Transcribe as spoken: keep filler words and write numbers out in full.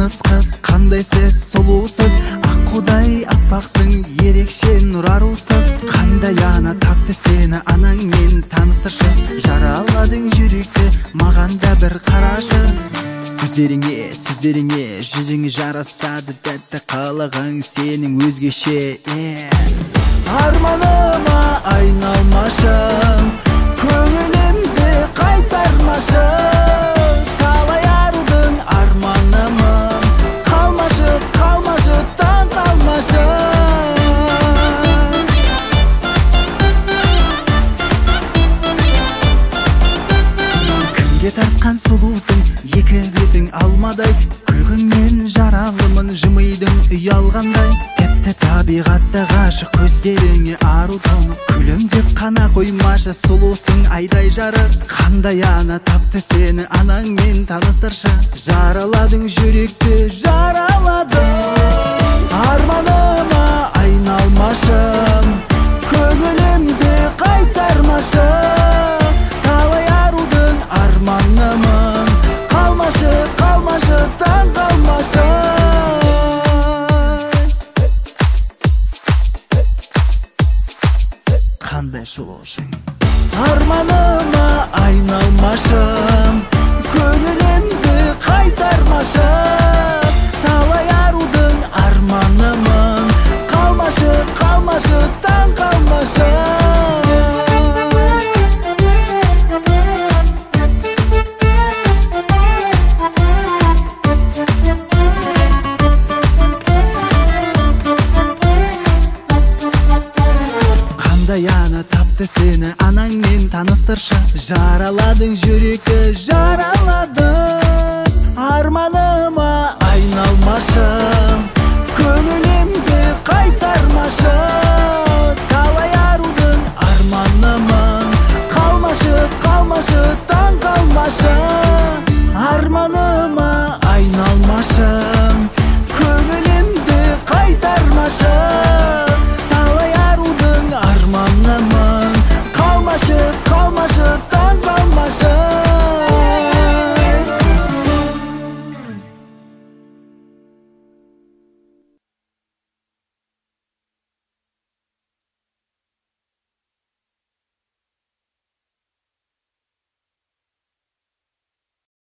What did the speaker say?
таныс кыз, кандай сез сулуусуз, ак кудай аппаксың, ерекше нур арусуз. Кандай ана тапты сени анаң мен таныстырышып, жараладың жүрөктү маган да бир карашы. Көздеріңе, сөздеріңе, жүзіңе жарасады тәтті қалағаң сенің өзгеше. Арманыма айналмашым, көңілімді қайтармашы. Қалай арудың арманымын, қалмашы, қалмашы, таң қалмашы. Кімге тартқан сұлусың, екі бетің алмадай, күлгіңмен жаралымын, жымыйдың ұялғандай. Тіпті табиғатта ғашық көздеріңе ару тоңып, күлімдеп қана қоймашы, сұлусың айдай жарық. Қандай ана тапты сені анаңмен таныстыршы, жараладың жүректі, жараладың. Арманыма айналмашым, көңілімді қайтармашы. Қалай арудың арманымын, қалмашы, қалмашы, таң қалмашы. Қандай сұлусың. Арманыма айналмашым, көңілімді қайтармашы. Талай арудың арманымын, қалмашы, қалмашы, таң қалмашы. Қандай ана тапты сені анаңмен таныстыршы, жараладың жүректі, жараладың. Арманыма айналмашым, көңілімді қайтармашы. Талай